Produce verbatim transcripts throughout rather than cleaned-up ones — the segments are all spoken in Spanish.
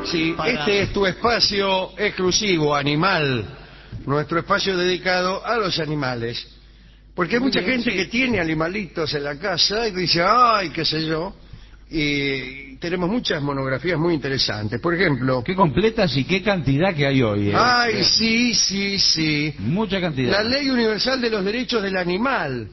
Sí, para... este es tu espacio exclusivo, animal. Nuestro espacio dedicado a los animales. Porque hay Muy mucha bien, gente sí. que tiene animalitos en la casa y dice, ay, qué sé yo. Y tenemos muchas monografías muy interesantes. Por ejemplo... Qué completas y qué cantidad que hay hoy, ¿eh? Ay, sí, sí, sí. Mucha cantidad. La Ley Universal de los Derechos del Animal.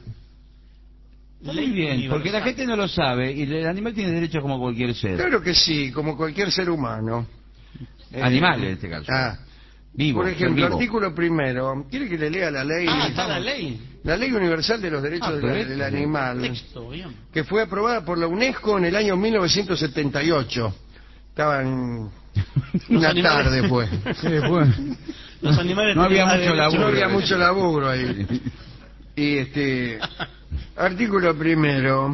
Está muy bien, porque la gente no lo sabe y el animal tiene derechos como cualquier ser. Claro que sí, como cualquier ser humano. Animal, Eh, en este caso. Ah, Vivo, por ser ejemplo, vivo. artículo primero. ¿Quiere que le lea la ley? Ah, está la ley. La Ley Universal de los Derechos Ah, del, pero del este- Animal, Texto, bien. que fue aprobada por la UNESCO en el año mil novecientos setenta y ocho. Estaban... Los Una animales- tarde fue. Sí, bueno. Los animales No había tienen más mucho derechos. laburo. No había mucho laburo ahí. Y este... Artículo primero.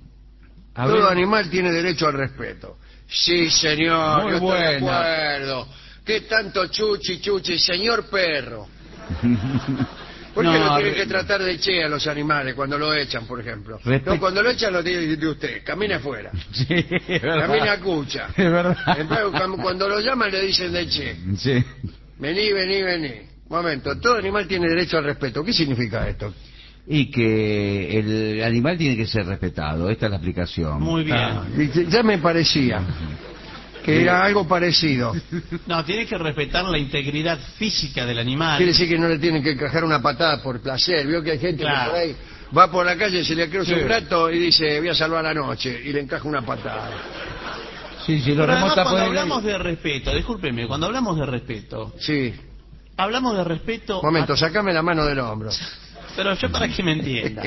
A Todo ver. animal tiene derecho al respeto. Sí, señor, Muy yo estoy de buena. acuerdo. ¿Qué tanto chuchi, chuchi, señor perro? ¿Por qué No, no, tienen re- que tratar de che a los animales cuando lo echan, por ejemplo? Respe- No, cuando lo echan lo tiene que decir usted. Camine afuera. Sí, es verdad. Camine a cucha. Es verdad. Entonces, cuando- cuando lo llaman le dicen de che. Sí. Vení, vení, vení. Momento, todo animal tiene derecho al respeto. ¿Qué significa esto? Y que el animal tiene que ser respetado. Esta es la explicación. Muy bien. Ah, y ya me parecía que era algo parecido. No, tiene que respetar la integridad física del animal. Quiere decir que no le tienen que encajar una patada por placer. Vio que hay gente Claro. que por ahí va por la calle, se le cruza Sí. un gato y dice, voy a salvar la noche, y le encaja una patada. Sí, sí, lo Pero además, remota cuando por el... hablamos de respeto, discúlpeme, cuando hablamos de respeto, Sí. hablamos de respeto... Momento, a- sacame la mano del hombro. Pero yo para que me entienda.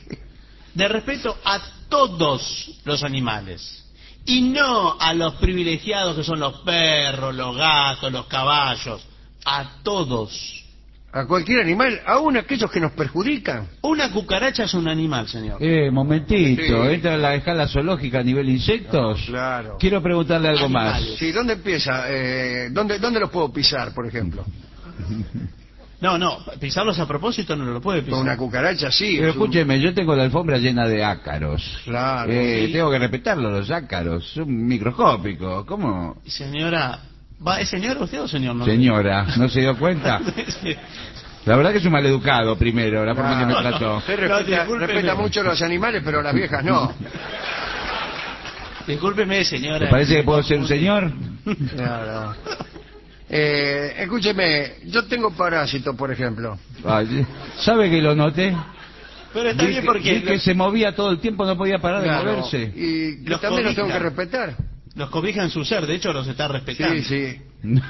De respeto a todos los animales. Y no a los privilegiados que son los perros, los gatos, los caballos. A todos. A cualquier animal, aún aquellos que nos perjudican. Una cucaracha es un animal, señor. Eh, momentito, Sí. entra en la escala zoológica a nivel insectos. No, claro. Quiero preguntarle algo Animales. más. Sí, ¿dónde empieza? Eh, ¿dónde, ¿Dónde los puedo pisar, por ejemplo? No, no, pisarlos a propósito no lo puede pisar. Con una cucaracha, sí. Pero es un- escúcheme, yo tengo la alfombra llena de ácaros. Claro. Eh, sí. Tengo que respetarlo, los ácaros. Son microscópicos. ¿Cómo? Señora, ¿va, ¿es señora usted o señor? No? Señora, ¿no se dio cuenta? Sí. La verdad que es un maleducado, primero, la forma que me No, trató. Usted No, respeta, discúlpeme. respeta mucho los animales, pero las viejas no. Discúlpeme, señora. ¿Te parece que puedo ser un señor? Claro. Eh, escúcheme, yo tengo parásitos, por ejemplo. Ay, ¿sabe que lo noté? Pero está Vi bien que- porque vi que los, se movía todo el tiempo, no podía parar de Claro, moverse. Y que Los también los tengo que cobija. respetar. los cobija en su ser, de hecho los está respetando. Sí, sí,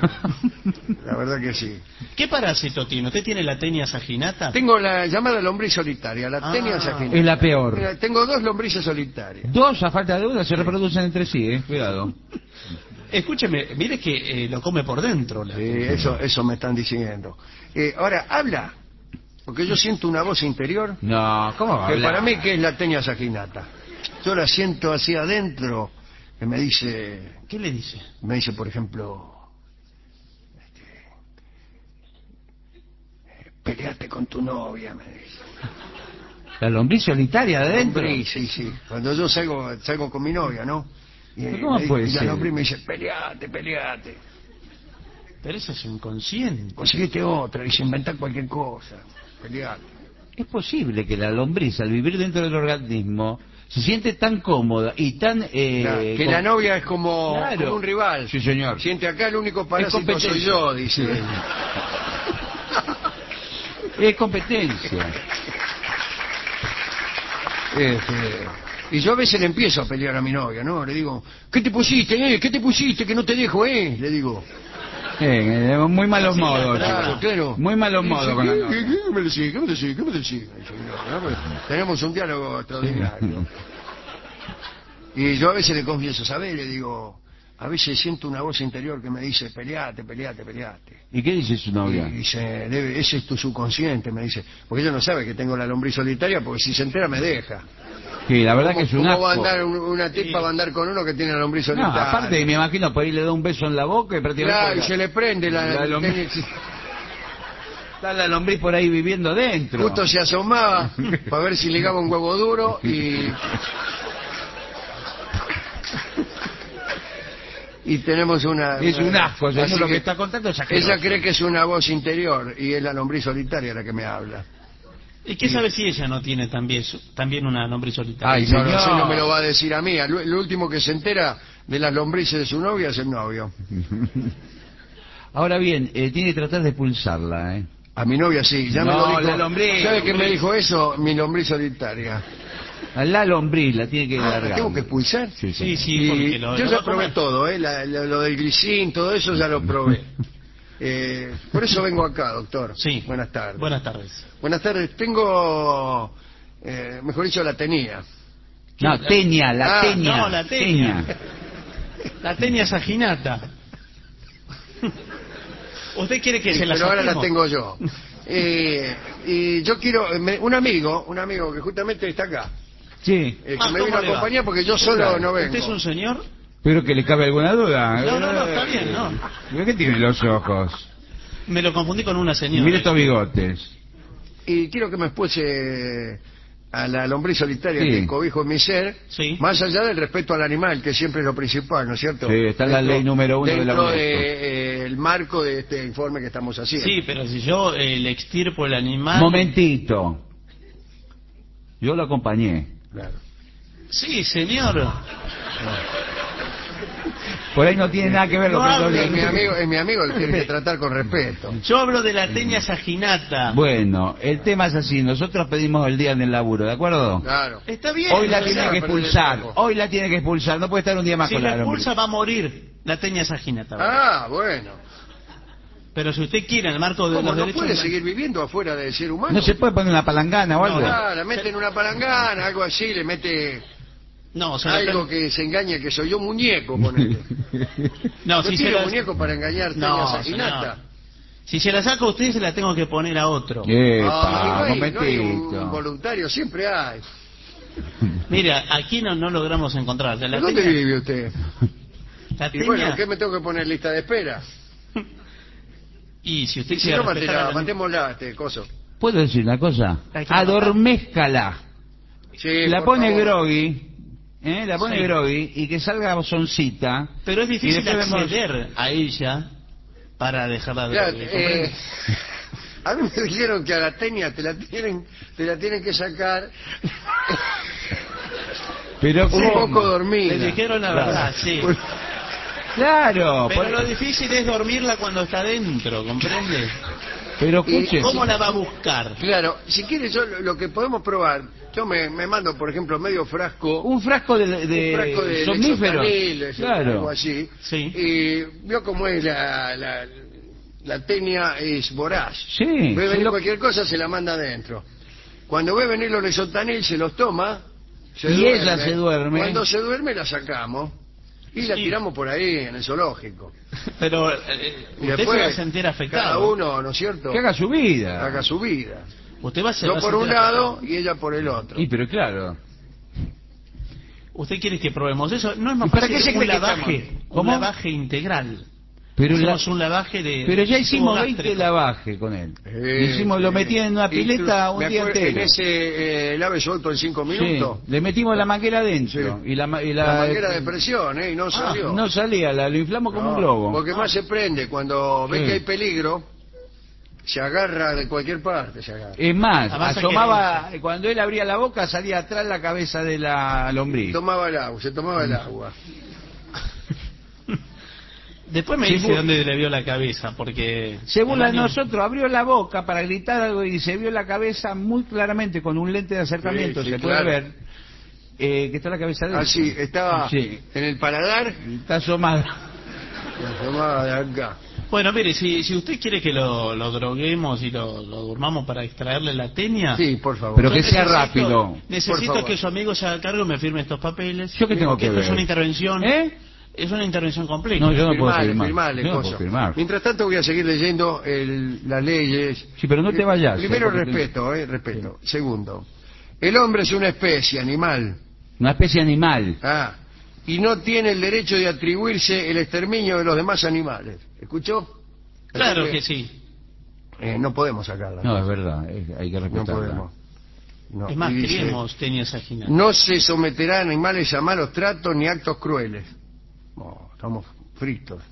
la verdad que sí. ¿Qué parásito tiene? ¿Usted tiene la tenia saginata? Tengo la llamada lombriz solitaria, la Ah. tenia saginata. Es la peor. Mira, tengo dos lombrices solitarias. Dos, a falta de una, se reproducen entre sí, eh. Cuidado. Escúcheme, mire que eh, lo come por dentro. La Sí, eso, eso me están diciendo. Eh, ahora, habla, porque yo siento una voz interior, No, ¿cómo va a que hablar? para mí que es la tenia saginata. Yo la siento así adentro, que me dice, ¿Qué le dice? me dice, por ejemplo, este, eh, peleate con tu novia, me dice. La lombriz solitaria de adentro. Lombriz, sí, sí. Cuando yo salgo, salgo con mi novia, ¿no? Y, ¿Pero cómo me- puede y la ser? lombriz me dice, peleate, peleate. Pero eso es inconsciente. Conseguiste otra, dice, inventá cualquier cosa, peleate. Es posible que la lombriz, al vivir dentro del organismo, se siente tan cómoda y tan... Eh, Claro, que con- la novia es como, Claro. como un rival. Sí, señor. Siente acá el único parásito competencia. soy yo, dice. Es competencia. Este, y yo a veces le empiezo a pelear a mi novia, ¿no? Le digo, ¿qué te pusiste, eh? ¿Qué te pusiste que no te dejo, eh? Le digo. Eh, eh, muy malos Sí, modos. Claro, chico. claro. Muy malos Y dice, modos con la ¿qué, novia. qué, qué me decís? ¿Qué me decís? ¿Qué me decís? Dice mi novia, ¿no? Tenemos un diálogo extraordinario. Y yo a veces le confieso, ¿sabes? Le digo, a veces siento una voz interior que me dice, peleate, peleate, peleate. ¿Y qué dice su novia? Y dice, debe, ese es tu subconsciente, me dice. Porque ella no sabe que tengo la lombriz solitaria, porque si se entera me deja. Sí, la verdad ¿Cómo, que es un cómo va a asco. andar un- una tipa va a andar con uno que tiene la lombriz No, solitaria? aparte me imagino por ahí le da un beso en la boca y prácticamente... Claro, y se le prende la, La lombriz. Está la lombriz por ahí viviendo dentro. Justo se asomaba para ver si ligaba un huevo duro y... y tenemos una... Es una- un asco, señor, así lo que está contando es asqueroso. Ella cree que es una voz interior y es la lombriz solitaria la que me habla. ¿Y qué sabe si ella no tiene también, su- también una lombriz solitaria? Ay, No, no, señor. eso no me lo va a decir a mí. Lo, lo último que se entera de las lombrices de su novia es el novio. Ahora bien, eh, tiene que tratar de expulsarla, ¿eh? A mi novia sí, ya me No, lo dijo. la lombriz, ¿Sabe qué me lombriz. dijo eso? Mi lombriz solitaria. A la lombriz la tiene que Ah, ¿la largar. tengo que expulsar? Sí, Sí, sí. sí, Y porque lo, yo lo ya va a probé comer. todo, ¿eh? La- la- lo del glicín, todo eso ya lo probé. Eh, por eso vengo acá, doctor. Sí. Buenas tardes. Buenas tardes. Buenas tardes. Tengo, eh, mejor dicho, la tenía. No, teña, la Ah, teña. no, la teña. La tenia saginata. ¿Usted quiere que Sí, se la pero ahora la saquemos? tengo yo. Eh, y yo quiero, me- un amigo, un amigo que justamente está acá, Sí, eh, que Ah, me ¿cómo vino a le va? acompañar porque yo solo Claro. no vengo. ¿Usted es un señor? pero que le cabe alguna duda. No, no, no, está bien, no. ¿Pero qué tiene los ojos? Me lo confundí con una Y señora. mire estos bigotes. Y quiero que me expulse a la lombriz solitaria Sí. que cobijo en mi ser, Sí. más allá del respeto al animal, que siempre es lo principal, ¿no es cierto? Sí, está en la ley número uno de la dentro UNESCO. de, eh, el marco de este informe que estamos haciendo. Sí, pero si yo eh, le extirpo el animal... Momentito. Yo lo acompañé. Claro. Sí, señor. Por ahí no tiene nada que ver lo No que hable, yo Es mi amigo, es mi amigo, le tiene que tratar con respeto. Yo hablo de la teña saginata. Bueno, el tema es así. Nosotros pedimos el día en el laburo, ¿de acuerdo? Claro. Está bien. Hoy la o tiene sea, que perder el expulsar. tiempo. Hoy la tiene que expulsar. No puede estar un día más si con la la lombriz. expulsa va a morir la teña saginata. ¿verdad? Ah, bueno. Pero si usted quiere en el marco de ¿Cómo los no derechos puede humanos- seguir viviendo afuera del ser humano? ¿No se puede poner una palangana o algo? Ah, la mete en una palangana, algo así, le mete No, se la- algo que se engañe que soy yo muñeco, ponele. No, No si se tiene la... muñeco para engañar No, Tania Saginata. señor. Si se la saca a usted, se la tengo que poner a otro. Epa, Ah, no, hay, no hay un momentito. voluntario, siempre hay. Mira, aquí no, no logramos encontrar. La ¿Dónde teña- vive usted? La Y teña... bueno, ¿qué me tengo que poner lista de espera? Y si usted Y si quiere no, respetar a matela, la- matémosla, este coso. ¿Puedo decir una cosa? Hay que Adormézcala. Sí, La por pone favor. groggy. ¿eh? La pone Sí. groggy y que salga bozoncita. Pero es difícil Y después vemos- acceder a ella para dejarla de... Ya, ¿comprende? eh, a mí me dijeron que a la Tenia te la tienen, te la tienen que sacar Pero un ¿cómo? poco dormida. Le dijeron la Claro. verdad, sí. Claro. Pero por- lo difícil es dormirla cuando está dentro, ¿comprende? Pero Y- escuche. ¿Cómo la va a buscar? Claro, si quieres yo lo, lo que podemos probar, yo me, me mando por ejemplo medio frasco, Un frasco de, de, un frasco de somníferos. lexotanil, es- Claro. algo así, Sí. y vio cómo es la, la, la Tenia es voraz. Sí, Ve se venir lo- cualquier cosa, se la manda adentro. Cuando ve venir los lexotanil, se los toma, se Y ella se duerme. Cuando se duerme la sacamos y la Sí. tiramos por ahí en el zoológico. Pero eh, Y usted después, se va a sentir afectado. cada uno, ¿no es cierto? Que haga su vida. Haga su vida. Usted va a, se Yo va a por un sentir lado afectado. y ella por el otro. Y pero claro. ¿Usted quiere que probemos eso? No es más ¿Y para fácil qué se un cree que lavaje. estamos? Un ¿Cómo? lavaje integral. Pero, la- Hacemos un lavaje de... pero ya hicimos tubo veinte gástrico. lavajes con él. Eh, hicimos, lo sí. metí en una pileta Incluso- un me día acuerdo, entero. En ese eh, lave suelto en cinco minutos. Sí, le metimos la manguera adentro. Sí. Y la, ma- y La, la, manguera de presión, ¿eh? Y no Ah, salió. no salía, la, lo inflamos como No, un globo. Porque más se prende. Cuando ve Sí. que hay peligro, se agarra de cualquier parte. Se agarra. Es más, Además, asomaba, cuando él abría la boca salía atrás la cabeza de la lombriz. Tomaba el agua, se tomaba el agua. Después me Sí, dice bu- dónde le vio la cabeza, porque... Se burla de el año- nosotros, abrió la boca para gritar algo y se vio la cabeza muy claramente con un lente de acercamiento, Sí, sí, se puede claro. ver eh, que está la cabeza de Así, estaba Sí. en el paladar, Está asomada. se tomaba de acá. Bueno, mire, si, si usted quiere que lo, lo droguemos y lo, lo durmamos para extraerle la tenia... Sí, por favor. Pero yo que sea necesito- rápido. Necesito Por favor. que su amigo se haga cargo y me firme estos papeles. ¿Yo qué tengo Porque que esto ver? es una intervención... ¿Eh? Es una intervención completa. No, yo no puedo Firmale, firmar. firmale, Yo no coso. puedo firmar. Mientras tanto voy a seguir leyendo el- las leyes. Sí, pero no te vayas. Primero eh, porque- respeto, eh, respeto. Segundo, el hombre es una especie animal. Una especie animal. Ah, y no tiene el derecho de atribuirse el exterminio de los demás animales. ¿Escuchó? Claro Así que sí. eh, no podemos sacarla. No, es verdad, es- hay que no respetarla. podemos. No. Es más, Y dice, queremos tenia saginata. no se someterá a animales a malos tratos ni actos crueles. No, estamos fritos.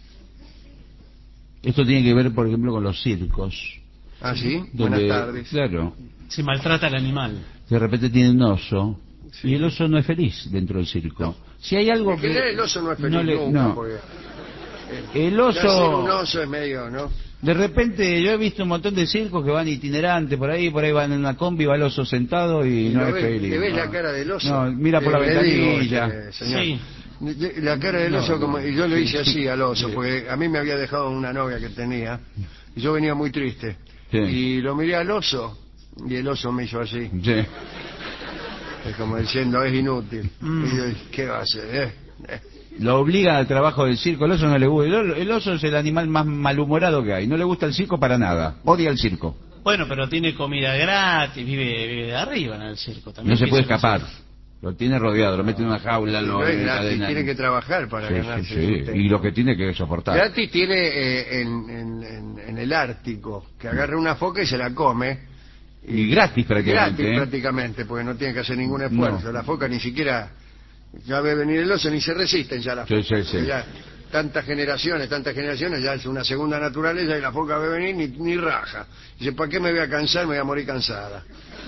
Esto tiene que ver, por ejemplo, con los circos. ¿Ah, sí? Donde, Buenas tardes. Claro, Se maltrata al animal. de repente tiene un oso, Sí. y el oso no es feliz dentro del circo. No. Si hay algo En que... general el oso no es feliz le- nunca, no. porque... El ya ser oso... un oso es medio, ¿no? De repente yo he visto un montón de circos que van itinerantes por ahí, por ahí van en una combi, va el oso sentado y, Y no lo es ves- feliz. ¿Le ves no. la cara del oso? No, mira por la Eh, le digo, ventanilla. eh, señor. Sí. La cara del No, oso, como, no. y yo le hice Sí, así sí. al oso, Sí. porque a mí me había dejado una novia que tenía, y yo venía muy triste. Sí. Y lo miré al oso, y el oso me hizo así, Sí. es como diciendo, es inútil. Mm. Y yo dije, ¿qué va a hacer? Eh? Eh. Lo obliga al trabajo del circo, el oso no le gusta. El, o- el oso es el animal más malhumorado que hay, no le gusta el circo para nada, odia el circo. Bueno, pero tiene comida gratis, vive, vive de arriba en el circo también. No se puede piensa que escapar. Lo tiene rodeado, lo mete en una jaula, Y lo no es gratis, encadena. tiene que trabajar para Sí, ganarse sí, el sí. sustento. Y lo que tiene que soportar. Gratis tiene eh, en, en- en- en el Ártico, que agarra una foca y se la come. Y gratis prácticamente. Gratis ¿eh? prácticamente, porque no tiene que hacer ningún esfuerzo. No. La foca ni siquiera, ya ve venir el oso, ni se resisten ya las Sí, focas. sí, sí. Ya, tantas generaciones, tantas generaciones, ya es una segunda naturaleza y la foca ve venir ni, ni raja. Dice, ¿para qué me voy a cansar? Me voy a morir cansada.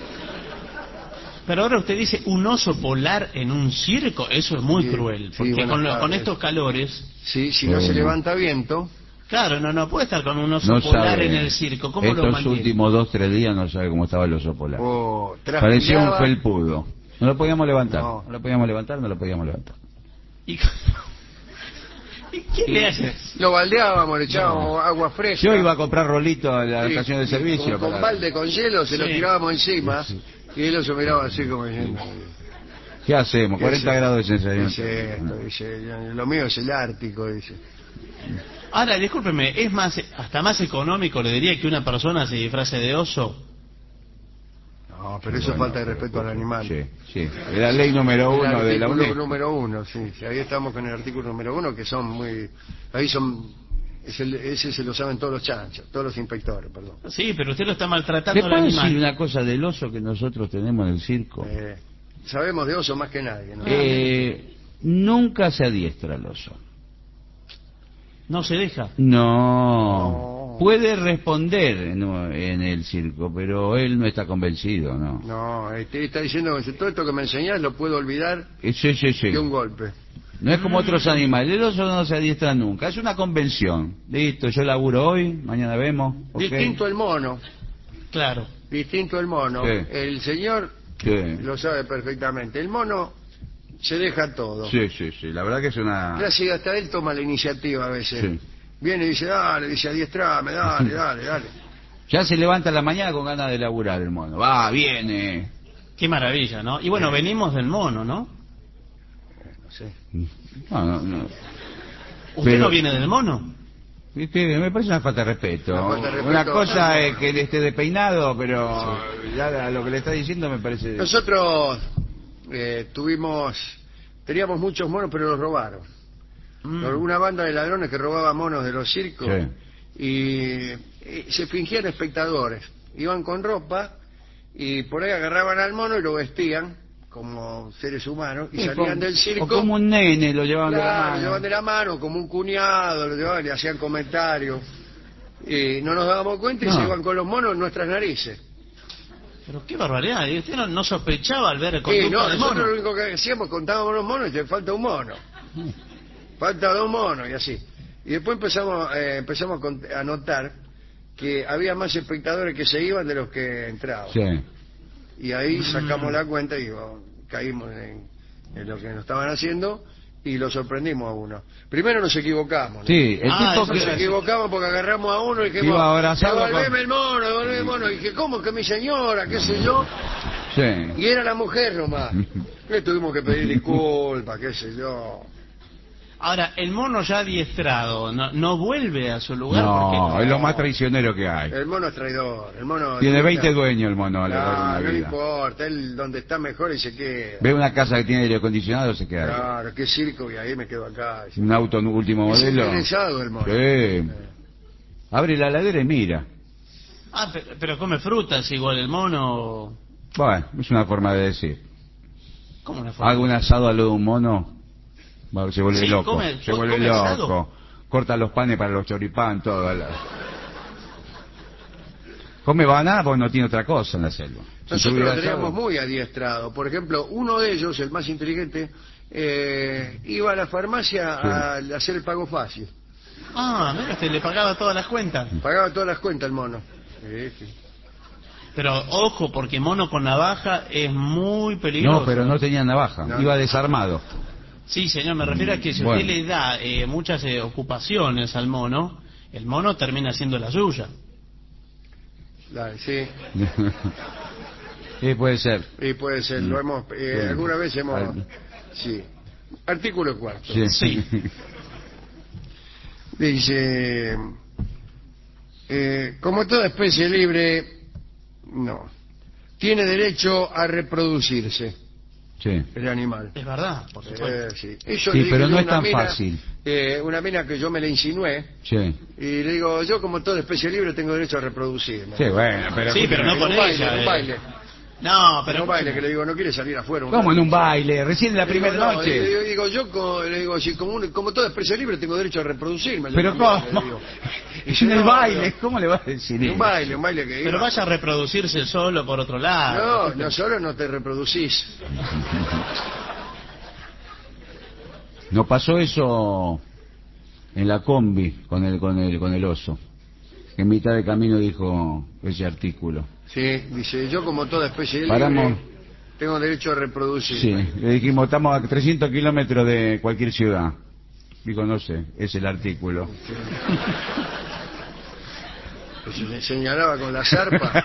Pero ahora usted dice un oso polar en un circo, eso es muy Sí, cruel, sí, porque buenas con, lo- con tardes. estos calores, Sí, si no Sí, se no. levanta viento, claro, no, no puede estar con un oso No polar sabe. en el circo, ¿cómo lo Estos mantiene? últimos dos, tres días no sabe cómo estaba el oso polar. o Parecía un transpiraba, felpudo. No lo podíamos levantar. No. No. lo podíamos levantar, no lo podíamos levantar. ¿Y, ¿Y qué le hace? lo baldeábamos, le echábamos agua fresca. Yo iba a comprar rolito a la Sí, estación de y servicio. Con, con para- balde con hielo se lo Sí. tirábamos encima y el oso miraba así como diciendo... ¿Qué hacemos? ¿Qué cuarenta hace? grados de sensación. Dice esto, dice, lo mío es el Ártico, dice. Ahora, discúlpeme, es más, hasta más económico, le diría, que una persona se disfrace de oso. No, pero eso es Bueno, falta de respeto al animal. Sí, sí. Es la ley número El uno de la artículo UNESCO. número uno, sí, sí, ahí estamos con el artículo número uno, que son muy... Ahí son... es el- ese se lo saben todos los chanchos, todos los inspectores, perdón. Sí, pero usted lo está ¿Le maltratando al puedo decir animal. una cosa del oso que nosotros tenemos en el circo? Eh, sabemos de oso más que nadie, ¿no? Eh, nunca se adiestra el oso. No se deja. No. No. Puede responder en, en el circo, pero él no está convencido, ¿no? No, este, está diciendo que todo esto que me enseñás lo puedo olvidar Eh, Sí, sí, sí. de un golpe. No es como otros animales. El oso no se adiestra nunca. Es una convención. Listo, yo laburo hoy, mañana vemos. ¿ok? Distinto el mono, Claro. distinto el mono. Sí. El señor Sí. lo sabe perfectamente. El mono se deja todo. Sí, sí, sí. La verdad que es una... Casi hasta él toma la iniciativa a veces. Sí. Viene y dice, dale, dice, adiestrame, dale, dale, dale. Ya se levanta a la mañana con ganas de laburar el mono. Va, viene. Qué maravilla, ¿no? Y bueno, venimos del mono, ¿no? No sé. No, no, no. ¿Usted Pero- no viene del mono? Es que me parece una falta de respeto. Una falta de respeto. Una cosa es que él esté despeinado, pero ya lo que le está diciendo me parece... Nosotros eh, tuvimos, teníamos muchos monos, pero los robaron. Mm. Una banda de ladrones que robaba monos de los circos Sí. y, y se fingían espectadores. Iban con ropa y por ahí agarraban al mono y lo vestían como seres humanos y Sí, salían como- del circo. O como un nene lo llevaban de la Claro, mano. lo llevaban de la mano, como un cuñado, lo llevaban, le hacían comentarios. Y no nos dábamos cuenta y No. se iban con los monos en nuestras narices. Pero qué barbaridad. ¿Y usted no, no sospechaba al ver el Sí, conducta no, del nosotros mono? lo único que hacíamos, contábamos los monos y te falta un mono. Falta dos monos y así. Y después empezamos, eh, empezamos a cont- a notar que había más espectadores que se iban de los que entraban. Sí. Y ahí sacamos la cuenta y oh, caímos en, en lo que nos estaban haciendo y lo sorprendimos a uno. Primero nos equivocamos, ¿no? Sí, el Ah, tipo eso que... Nos equivocamos porque agarramos a uno y dijimos, Iba a abrazarlo devolveme con- el mono, devolveme el mono. Y dije, ¿cómo que mi señora? ¿Qué sé yo? Sí. Y era la mujer nomás. Le tuvimos que pedir disculpas, qué sé yo. Ahora, el mono ya adiestrado, ¿no, no vuelve a su lugar? No, porque... es lo más traicionero que hay. El mono es traidor. El mono Tiene veinte dueños. dueños el mono a lo largo de No, una no le vida. importa. Él donde está mejor y se queda. Ve una casa que tiene aire acondicionado, se queda ahí. Claro, qué circo y ahí me quedo acá. Un auto último Es modelo. interesado el mono. Sí. Abre la heladera y mira. Ah, pero, pero come frutas igual el mono. Bueno, es una forma de decir. ¿Cómo una forma? Hago un asado al lado de un mono. Va, se vuelve Sí, loco, come- se vuelve come loco. asado. Corta los panes para los choripán, todo. La... Come banana porque no tiene otra cosa en la selva. Si Nosotros tuviera lo teníamos asado- muy adiestrado. Por ejemplo, uno de ellos, el más inteligente, eh, iba a la farmacia Sí. a hacer el pago fácil. Ah, mira, usted le pagaba todas las cuentas. Pagaba todas las cuentas el mono. Sí, sí. Pero ojo, porque mono con navaja es muy peligroso. No, pero no tenía navaja, No. iba desarmado. Sí, señor, me refiero a que si Bueno. usted le da eh, muchas eh, ocupaciones al mono, el mono termina haciendo la suya. La- sí, Sí, puede ser. y puede ser. Lo hemos, eh, Sí. alguna vez hemos... Al- Sí. Artículo cuarto. Sí. Sí. Dice, eh, como toda especie libre, no, tiene derecho a reproducirse Sí. el animal. Es verdad, por Eh, supuesto. sí. Eso Sí, le dije pero yo no a es una tan mina, fácil. eh, una mina que yo me la insinué, Sí. y le digo, yo como toda especie libre tengo derecho a reproducirme. Sí, bueno, pero... Sí, pero no En con un baile, ella, en un eh. baile, No, en pero un baile, que le digo, no quiere salir afuera. un ¿Cómo en rato? un baile? Recién en la Le digo, primera no, noche. le digo, digo, yo co- le digo, si como, un- como toda especie libre tengo derecho a reproducirme. yo Pero también, ¿cómo? le digo. Y Dice, en el no, baile, no. ¿cómo le vas a decir En eso? un baile, un baile que pero iba. vaya a reproducirse solo por otro lado. No, no solo no te reproducís. Nos pasó eso en la combi con el con el con el oso. Que en mitad de camino dijo ese artículo. Sí, dice, yo como toda especie libre Paramos. tengo derecho a reproducir. Sí, le dijimos, estamos a trescientos kilómetros de cualquier ciudad. Dijo, no sé, es el artículo. Se le señalaba con la zarpa.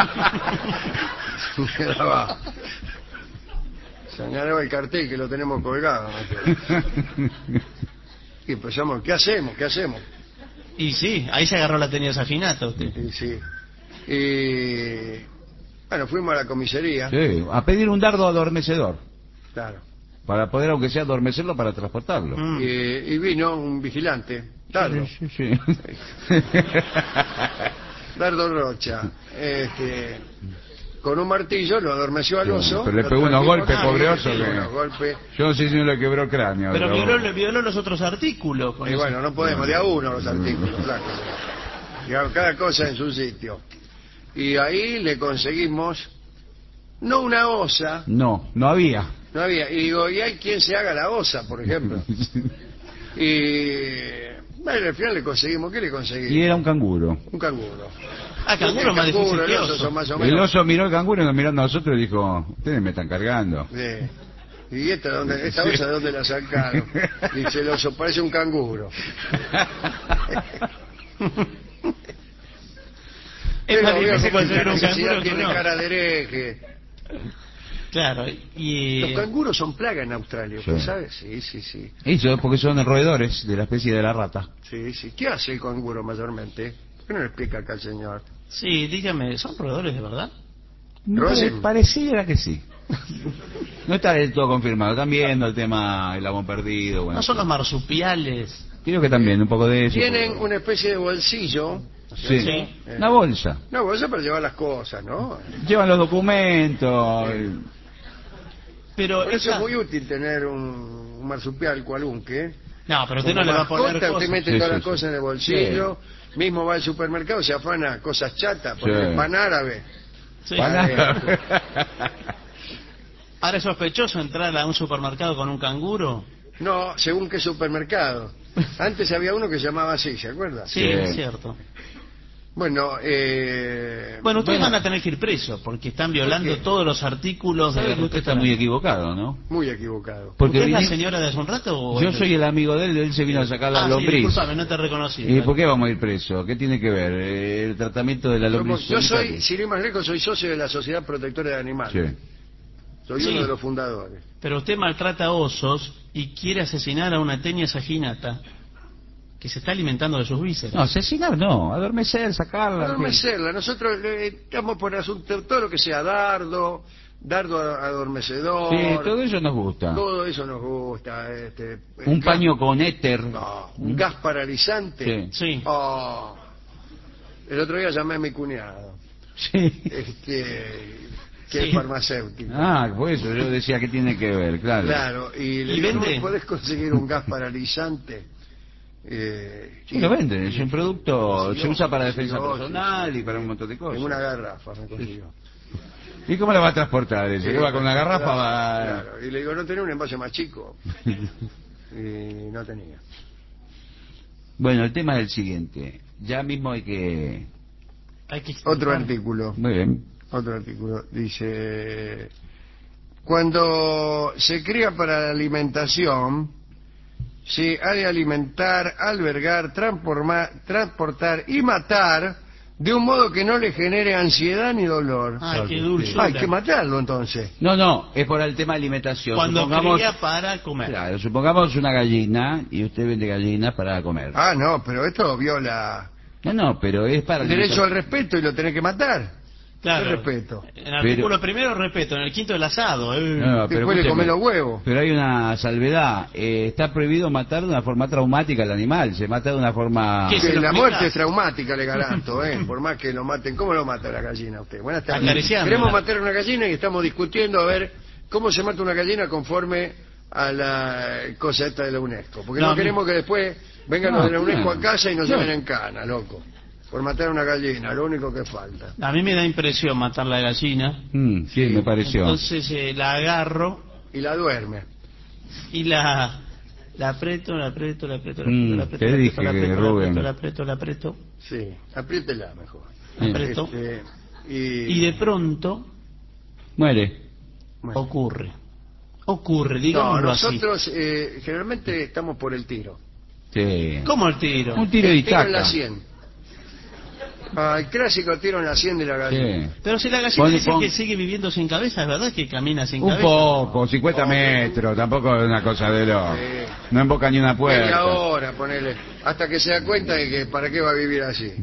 señalaba, señalaba el cartel que lo tenemos colgado. ¿no? Y empezamos, ¿qué hacemos? ¿Qué hacemos? Y sí, ahí se agarró la tenida Safinato usted. Y sí. Y bueno, fuimos a la comisaría. Sí, a pedir un dardo adormecedor. Claro. Para poder, aunque sea, adormecerlo para transportarlo. Mm. Y, y vino un vigilante, Dardo, Sí, sí, sí. Dardo Rocha, este, con un martillo lo adormeció al Sí, oso. pero le lo pegó unos trajimos- golpes, Ah, pobre le oso, pegó que- unos golpes. Yo no sé si no le quebró el cráneo. Pero pero- violó, violó los otros artículos. con Y eso. bueno, no podemos, de a uno los artículos, flaco. Digamos, cada cosa en su sitio. Y ahí le conseguimos, no una osa, No, no había. no había, y digo, y hay quien se haga la osa, por ejemplo. Y bueno, al final le conseguimos, ¿qué le conseguimos? Y era un canguro. Un canguro. Ah, canguro es más El canguro, difícil que el oso oso. son más o El menos. oso miró al canguro y nos miró a nosotros y dijo, ustedes me están cargando. Sí. ¿Y esta, dónde, esta osa de dónde la sacaron? Dice el oso, parece un canguro. Es más Pero, difícil veo cómo conseguir la un necesidad canguro que tiene uno. cara de hereje. Claro, y... Los canguros son plaga en Australia, ¿usted Sí. sabe? Sí, sí, sí. Eso porque son roedores de la especie de la rata. Sí, sí. ¿Qué hace el canguro mayormente? ¿Por qué no le explica acá al señor? Sí, dígame, ¿son roedores de verdad? Me Rosen. pare- pareciera que sí. No está del todo confirmado. Están viendo el tema del labón perdido. Bueno, ¿No son los marsupiales? creo que también, un poco de eso. Tienen porque- una especie de bolsillo. Sí, Sí. Eh, una bolsa. Una bolsa para llevar las cosas, ¿no? Llevan los documentos. el- Pero Por eso esa... es muy útil tener un, un marsupial cualunque. No, pero usted Como no le va a poner mascota, cosas. usted mete Sí, todas sí, las sí. cosas en el bolsillo. Mismo va al supermercado, se afana cosas chatas, por Sí. el pan árabe. Sí. Para- Ahora es sospechoso entrar a un supermercado con un canguro. No, según qué supermercado. Antes había uno que se llamaba así, ¿se acuerda? Sí, Sí. es cierto. Bueno, eh... Bueno, ustedes Bueno. van a tener que ir presos porque están violando ¿Por qué? todos los artículos de ¿Sabe que usted está muy equivocado, ¿no? Muy equivocado. Porque ¿Usted es la vine- señora de hace un rato o yo es- soy el amigo de él, él se vino a sacar la Ah, sí, lombriz. discúlpame, no te reconocí. ¿Y por qué vamos a ir preso? ¿Qué tiene que ver? Eh, El tratamiento de la Somos- lombriz. yo soy, solitaria. sin ir más lejos, soy socio de la Sociedad Protectora de Animales. Sí. Soy Sí. uno de los fundadores. Pero usted maltrata osos y quiere asesinar a una tenia saginata que se está alimentando de sus vísceras. No, asesinar no, adormecer, sacarla. Adormecerla. Nosotros eh, estamos por asunto, todo lo que sea dardo, dardo a- adormecedor. Sí, todo eso nos gusta. todo eso nos gusta. Este, Un gas- paño con éter. No, un gas paralizante. Sí. Sí. Oh. El otro día llamé a mi cuñado. Sí. Este, que Sí. es farmacéutico. Ah, por eso yo decía que tiene que ver, claro. Claro, y le ¿Y digo, vende? ¿no podés conseguir un gas paralizante? Eh, Sí, y- lo venden, es un producto, consiguió, se usa para defensa consiguió, personal sí, sí, y para un montón de En cosas. una garrafa me consiguió. ¿Y cómo la va a transportar? ¿Se Sí, va con una garrafa? claro, Va... claro. Y le digo, ¿no tenés un envase más chico? Y no tenía. Bueno, el tema es el siguiente. Ya mismo hay que... Hay que Otro explicar. artículo. Muy bien. Otro artículo. Dice... Cuando se cría para la alimentación, se ha de alimentar, albergar, transformar, transportar y matar de un modo que no le genere ansiedad ni dolor. Ay, qué dulce. Ah, hay que matarlo entonces. No, no, es por el tema de alimentación. Cuando supongamos, cría para comer. claro, supongamos una gallina y usted vende gallinas para comer. Ah, no, pero esto viola No, no, pero es para el derecho al alimentación. respeto y lo tenés que matar. Claro. ¿Qué respeto? En el artículo primero, respeto. En el quinto, el asado. eh. No, pero Después le escúcheme, comés los huevos. Pero hay una salvedad. Eh, está prohibido matar de una forma traumática al animal. Se mata de una forma... ¿Qué? ¿Se Que lo la explicás? muerte es traumática, le garanto, ¿eh? Por más que lo maten. ¿Cómo lo mata la gallina usted? Buenas tardes. Acariciándola. Queremos matar a una gallina y estamos discutiendo a ver cómo se mata una gallina conforme a la cosa esta de la UNESCO. Porque no, No, queremos que después vengan No, los de la UNESCO claro. a casa y nos No. lleven en cana, loco. Por matar a una gallina, lo único que falta. A mí me da impresión matar la gallina. Mm, sí, me pareció. Entonces eh, la agarro Y la duerme. y la la aprieto, la aprieto, la aprieto, la Mm, aprieto, la aprieto, te la dije aprieto, la que aprieto, la Rubén. aprieto, la aprieto, la aprieto, Sí, apriétela mejor. la aprieto. Este, y... Y de pronto Muere. bueno. ocurre. Ocurre, No, digámoslo así. nosotros eh, generalmente estamos por el tiro. Sí. ¿Cómo el tiro? Un tiro de El tiro en la itaca. sien. Ah, el clásico tiro en la sien de la gallina. Sí. Pero si la gallina Pon- dice pon- que sigue viviendo sin cabeza, ¿es verdad que camina sin Un cabeza? poco, cincuenta metros, tampoco es una cosa de lo... Sí. No emboca ni una Media puerta. hora, ponele. Hasta que se da cuenta de que para qué va a vivir así.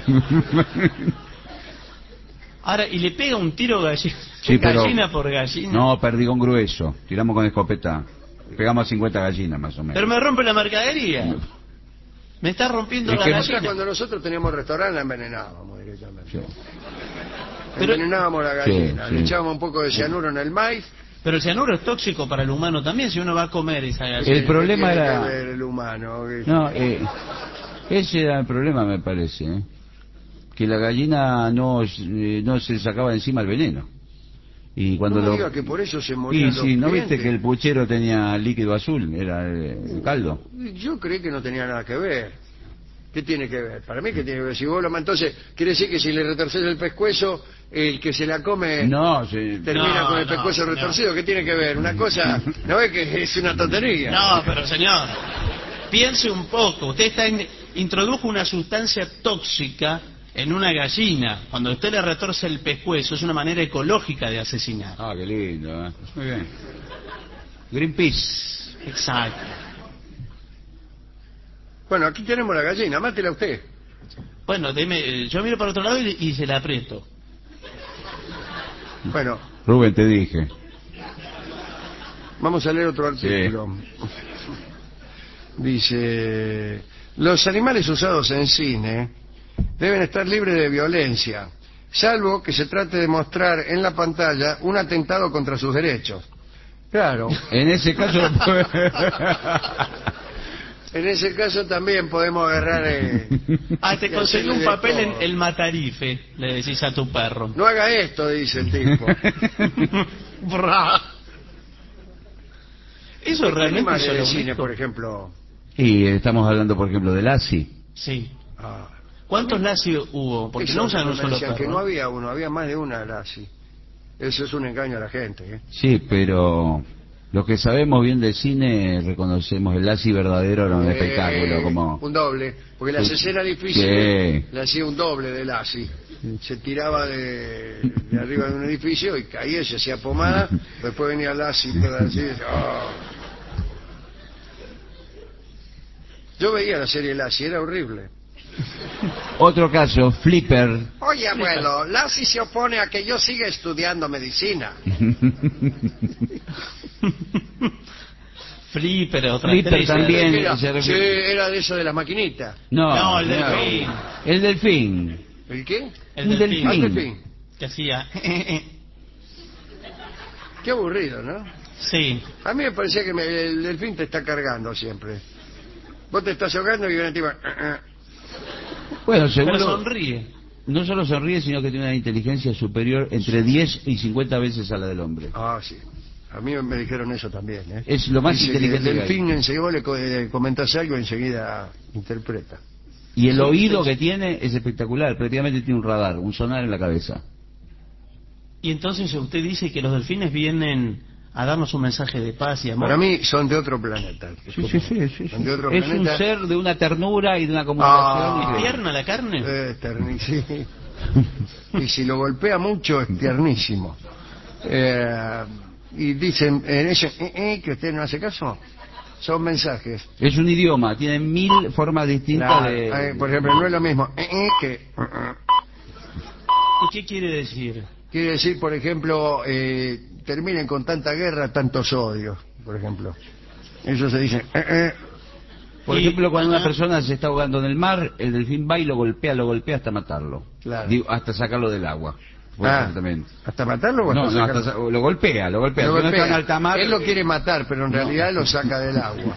Ahora, y le pega un tiro galli- Sí, pero- gallina por gallina. No, perdigón grueso. Tiramos con escopeta. Pegamos a cincuenta gallinas más o menos. Pero me rompe la mercadería. Me está rompiendo Es la que- Nosotros gallina. cuando nosotros teníamos restaurante la envenenábamos directamente. Sí. Pero- Envenenábamos la gallina, Sí, le sí. echábamos un poco de cianuro en el maíz. Pero el cianuro es tóxico para el humano también, si uno va a comer esa gallina. El problema ¿Qué tiene era- que ver el humano? No, eh, ese era el problema, me parece, ¿eh? Que la gallina no, eh, no se sacaba de encima el veneno. Y cuando No me lo... diga que por eso se morían Y los sí, ¿no clientes. viste que el puchero tenía líquido azul? Era eh, el caldo. Yo creí que no tenía nada que ver. ¿Qué tiene que ver? Para mí, ¿qué tiene que ver? Si vos lo ma- entonces, quiere decir que si le retorces el pescuezo, el que se la come No, sí. termina No, con el no, pescuezo señor. retorcido. ¿Qué tiene que ver? Una cosa, ¿no ve que es una tontería? No, pero señor, piense un poco. Usted está in- introdujo una sustancia tóxica en una gallina. Cuando usted le retorce el pescuezo, es una manera ecológica de asesinar. Ah, qué lindo, ¿eh? Muy bien. Greenpeace. Exacto. Bueno, aquí tenemos la gallina, mátela usted. Bueno, deme, eh, yo miro para otro lado y, y se la aprieto. Bueno, Rubén, te dije. vamos a leer otro artículo. Dice, los animales usados en cine deben estar libres de violencia, salvo que se trate de mostrar en la pantalla un atentado contra sus derechos. Claro, En ese caso... en ese caso también podemos agarrar... eh, Ah, te y conseguí hacerle un de papel en todo. el matarife, le decís a tu perro. No haga esto, dice el tipo. Bra. Eso ¿Qué realmente animales es de lo cine, único. por ejemplo? Y estamos hablando, por ejemplo, del A S I. Sí. Ah, ¿Cuántos Lassi hubo? Porque eso no usan me un solo decían perro. que no había uno, había más de una Lassie. Eso es un engaño a la gente, ¿eh? Sí, pero los que sabemos bien de cine reconocemos el A S I verdadero era un Eh, espectáculo, como... un doble, porque las Sí. escenas difíciles Sí. le hacía un doble de Lassie. Se tiraba de, de arriba de un edificio y caía, se hacía pomada, después venía Lassie, toda así, y, oh. Yo veía la serie Lassie, era horrible. Otro caso, Flipper. Oye, abuelo, Lassie se opone a que yo siga estudiando medicina. Flipper, otra Flipper actriz. también. Era, se sí, refiere- era de eso de las maquinitas. No, No, el no. delfín. El delfín. ¿El qué? El Un delfín. Ah, delfín. delfín. Que hacía. Qué aburrido, ¿no? Sí. A mí me parecía que me- el delfín te está cargando siempre. Vos te estás ahogando y viene el tipo... "Ah, ah". Bueno, Pero seguro, sonríe. no solo sonríe, sino que tiene una inteligencia superior entre diez y cincuenta veces a la del hombre. Ah, sí. A mí me dijeron eso también, ¿eh? Es lo más Dice que inteligente el que hay. delfín, enseguida vos le co- eh, comentás algo y enseguida interpreta. Y el oído que tiene es espectacular, prácticamente tiene un radar, un sonar en la cabeza. Y entonces usted dice que los delfines vienen a darnos un mensaje de paz y amor. Para mí son de otro planeta. Es Sí, como- sí, sí, sí, son sí. de otro Es planeta. un ser de una ternura y de una comunicación. Ah. ¿Es increíble. tierna la carne? Eh, terni- sí. Y si lo golpea mucho es tiernísimo. Eh, y dicen en ese eh, eh, que usted no hace caso, son mensajes. Es un idioma, tiene mil formas distintas Claro, de... eh, por ejemplo, no es lo mismo eh, eh, que... eh, eh. ¿Y qué quiere decir? Quiere decir, por ejemplo, eh, terminen con tanta guerra, tantos odios, por ejemplo. Eso se dice... eh, eh. Por Y- ejemplo, cuando una ajá. persona se está ahogando en el mar, el delfín va y lo golpea, lo golpea hasta matarlo. Claro. Digo, hasta sacarlo del agua. Pues, Ah, exactamente. ¿hasta matarlo o hasta No, no, sacarlo? hasta sa- lo golpea, lo golpea. Lo Si no golpea. está en alta mar... Él lo quiere matar, pero en No. realidad lo saca del agua.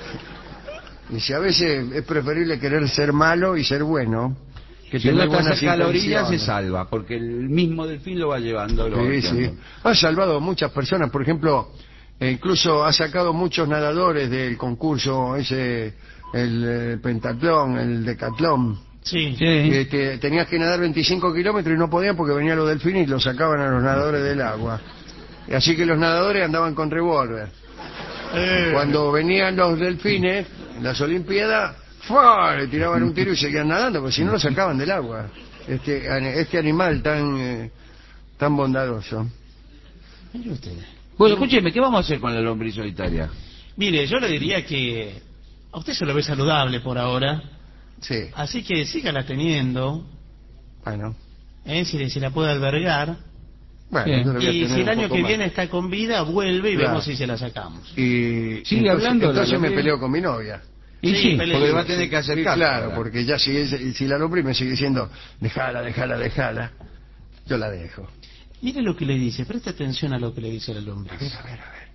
Y si a veces es preferible querer ser malo y ser bueno que Si uno tener está buenas cerca a la orilla, se intenciones. salva, porque el mismo delfín lo va llevando. Lo va Sí, sí. golpeando. Ha salvado a muchas personas, por ejemplo, e incluso ha sacado muchos nadadores del concurso ese, el, eh, pentatlón, el decatlón. Sí. Sí. Este, tenías que nadar veinticinco kilómetros y no podían porque venían los delfines y los sacaban a los nadadores del agua. Y así que los nadadores andaban con revólver. Eh, Cuando venían los delfines, en las Olimpiadas, ¡fua! Le tiraban un tiro y seguían nadando, porque si no lo sacaban del agua. Este, an- este animal tan eh, tan bondadoso. mire usted. Bueno, escúcheme, ¿qué vamos a hacer con la lombriz solitaria? Mire, yo le diría que a usted se lo ve saludable por ahora, Sí, así que sígala teniendo, bueno. ¿eh? si, si la puede albergar. Bueno, Sí. yo lo voy a Y tener si el un año poco que más. viene está con vida, vuelve y Claro. vemos si se la sacamos. Y Sigue entonces, hablando, entonces la me lombriz. peleo con mi novia. Y Sí, sí, pelea. porque le va a tener que hacer Sí, caso. claro, ahora. porque ya si, es- si la lombriz me sigue diciendo, déjala, déjala, déjala, yo la dejo. Mire lo que le dice, preste atención a lo que le dice la A lombriz. ver, a ver, a ver.